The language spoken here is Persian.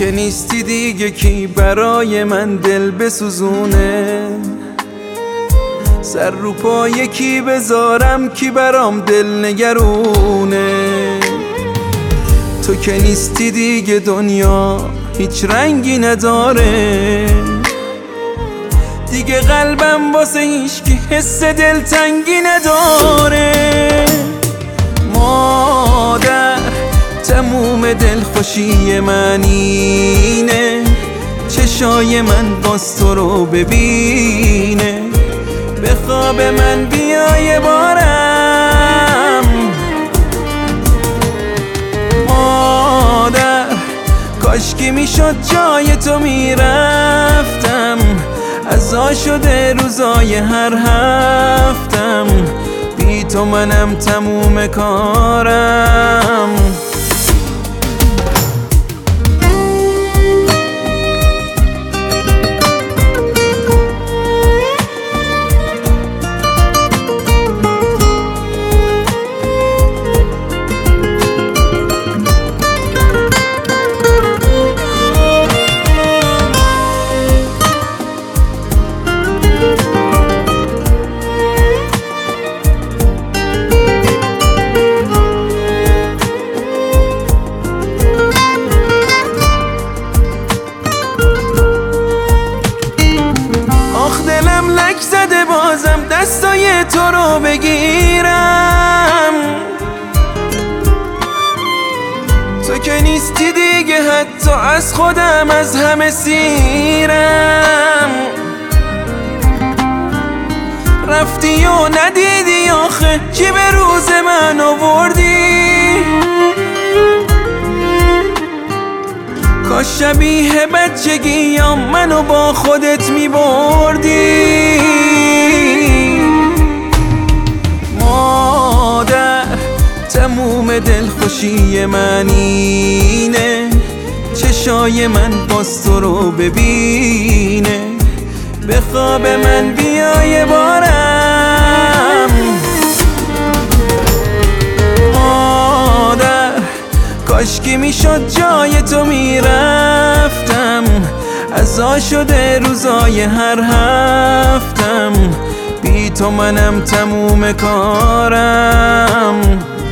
که نیستی دیگه کی برای من دل بسوزونه؟ سر رو پای کی بذارم کی برام دل نگرونه؟ تو که نیستی دیگه دنیا هیچ رنگی نداره، دیگه قلبم واسه هیچکی حس دلتنگی نداره. مادر تموم دلخوشی من اینه، چشای من باز تو رو ببینه، به خواب من بیای بارم. مادر کاشکی میشد جای تو میرفتم، عزا شده روزای هر هفتم، بی تو منم تموم کارم. لک زده بازم دستای تو رو بگیرم، تو که نیستی دیگه حتی از خودم از همه سیرم. رفتی و ندیدی آخه چی به روز من آوردی؟ کاش شبیه بچگیام منو با خودت میبردی. مادر تموم دلخوشی من اینه، چشای من باز تو رو ببینه، به خواب من بیای بارم. کاشکی میشد جای تو میرفتم، عزا شده روزای هر هفتم، بی تو منم تموم کارم.